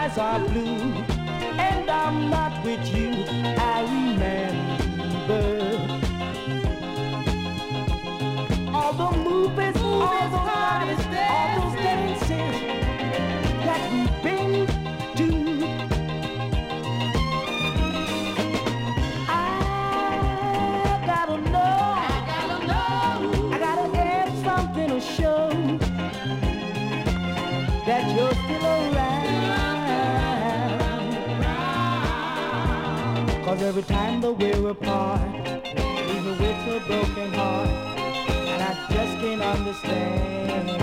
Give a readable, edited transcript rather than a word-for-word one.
skies are blue and I'm not with you, I remember all the movies, all those parties, all those dances that we've been to. I gotta know, I gotta have something to show that you're still around. 'Cause every time that we're apart, leave me with a broken heart, and I just can't understand.